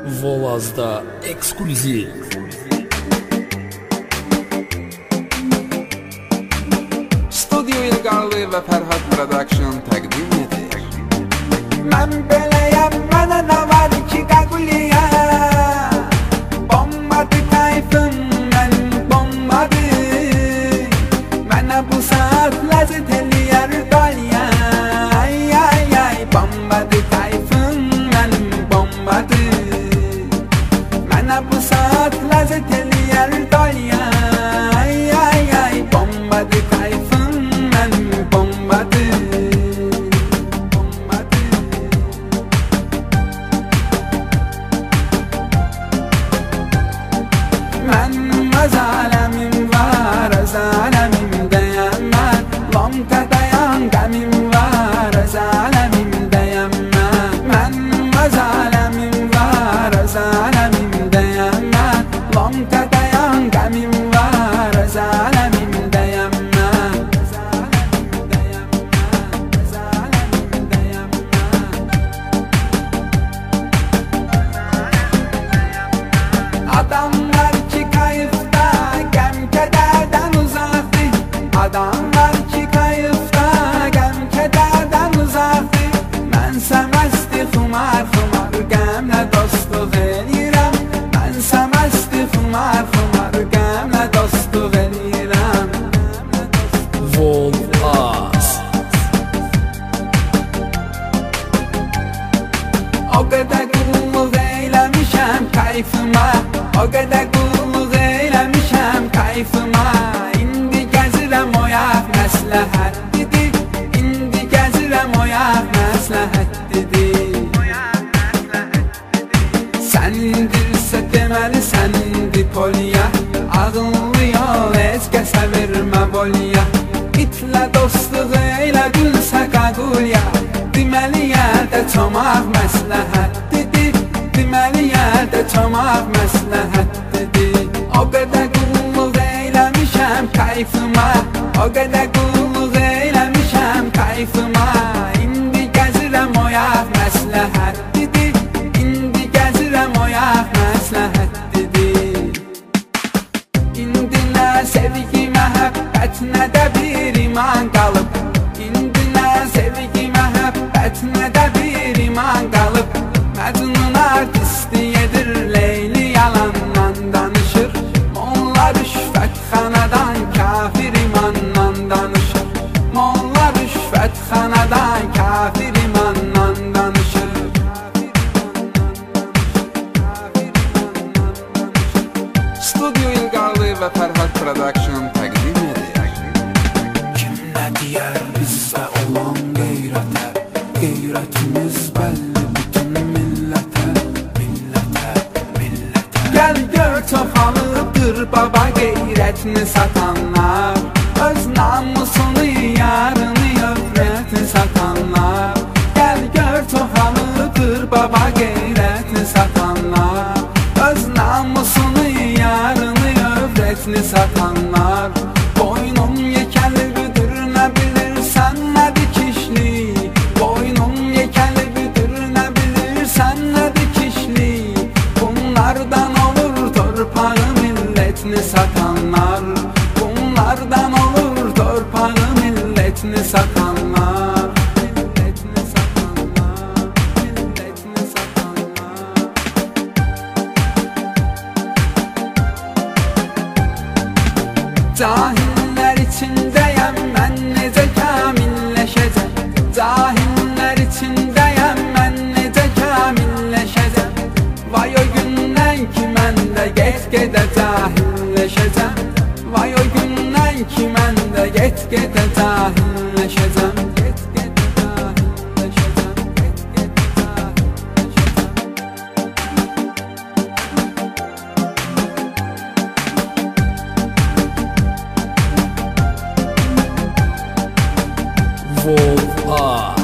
Volaz'da ekskluziv. Studio İlqarlı və Fərhad Production təqdim edir. Mən beləyəm, mənə nə var ki qəquliyə. Bombadır kayfım, mənim bombadır. Mənə bu saat ləzzət eləyər daliyə. Ay, ay, ay, bombadır kayfım, mənim bombadır. Mənə bu saat ləzzət eləyər daliyə. Ay, ay, ay, bombadır kayfım, mənim bombadır. Mənim öz aləmim var, öz aləmimdəyəm mən. Lomta dayan qəmim var, öz aləmimdəyəm mən. Mənim öz aləmim var, öz aləmimdəyəm mən. Lomta dayan qəmim var, öz aləmimdəyəm mən. Öz aləmimdəyəm mən, öz aləmimdəyəm mən. Adamlar ki kayıfda, gəm kədərdən uzaqdır. Adamlar ki kayıfda, gəm kədərdən uzaqdır. Mənsə məsti xumar, xumar qəmlə dostluq eləyirəm. Mənsə məsti xumar, xumar qəmlə dostluq eləyirəm. Volaz. O qədər qulluq eyləmişəm kayfıma. O qədər qulluq eyləmişəm kayfıma. İndi gəzirəm oyaq məsləhətlidir. İndi gəzirəm oyaq məsləhətlidir. Sənindirsə deməli sənindir poliya. Ağıllı yol heç kəsə vermə boliya. İtlə dostluq eylə gülsə qaqulya. Deməli yerdə çomaq məsləhətlidir. Deməli yerdə çomaq məsləhətlidir. O qədər qulluq eyləmişəm kayfıma. O qədər qulluq eyləmişəm kayfıma. İndi gəzirəm oyaq məsləhətlidir. İndi gəzirəm oyaq məsləhətlidir. İndi nə sevgi məhəbbət, nə də bir iman qalıb. İndi nə sevgi məhəbbət, nə də bir iman qalıb. Məcnun artisti edir Leyli, yalandan danışır. Molla rüşvətxanadan kafir imandan danışır. Molla rüşvətxanadan kafir imandan danışır. Studio İlqarlı və Fərhad Production təqdim edir. Kim nə deyər bizə olan qeyrətə? Qeyrətimiz bəlli bütün millətə, millətə, millətə. Gəl gör çoxalıbdır baba qeyrətini satanlar. Öz namusunu, yarını, övrətini satanlar. Gəl gör çoxalıbdır baba qeyrətini satanlar. Öz namusunu, yarını, övrətini satanlar. Boynum yekəlidir, nə bilirsən nədir kişli. Boynum yekəlidir, nə bilirsən nədir kişli. Bunlardan olur torpağı millətini satanlar. Bunlardan olur torpağı millətini satanlar. Millətini satanlar, millətini satanlar. Cahillər içindəyəm, mən necə kamilləşəcəm. Cahillər içindəyəm, mən necə kamilləşəcəm. Vay o gündən ki mən də get-gedə cahilləşəcəm. Vay o gündən ki mən də get-gedə cahilləşəcəm. Get-gedə cahilləşəcəm, get-gedə cahilləşəcəm. Volaz.